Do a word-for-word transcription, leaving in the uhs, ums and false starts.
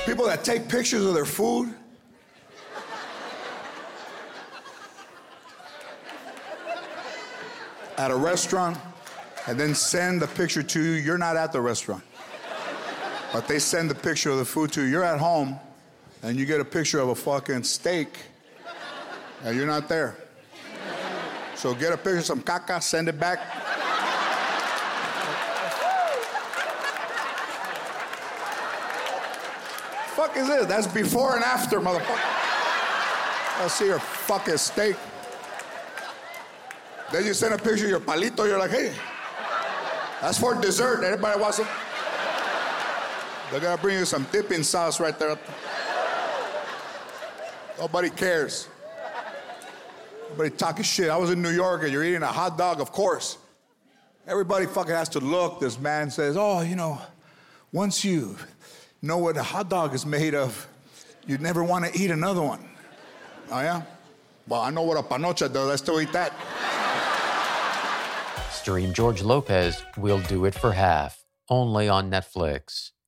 People that take pictures of their food. At a restaurant, and then send the picture to you. You're not at the restaurant. But they send the picture of the food to you. You're at home, and you get a picture of a fucking steak, and you're not there. So get a picture of some caca, send it back. Fuck is this? That's before and after, motherfucker. I'll see your fucking steak. Then you send a picture of your palito, you're like, hey, that's for dessert. Everybody wants it. They're gonna bring you some dipping sauce right there. Nobody cares. Nobody talking shit. I was in New York and you're eating a hot dog, of course. Everybody fucking has to look. This man says, oh, you know, once you know what a hot dog is made of, you'd never want to eat another one. Oh, yeah? Well, I know what a panocha does. I still eat that. Stream George Lopez, We'll Do It for Half, only on Netflix.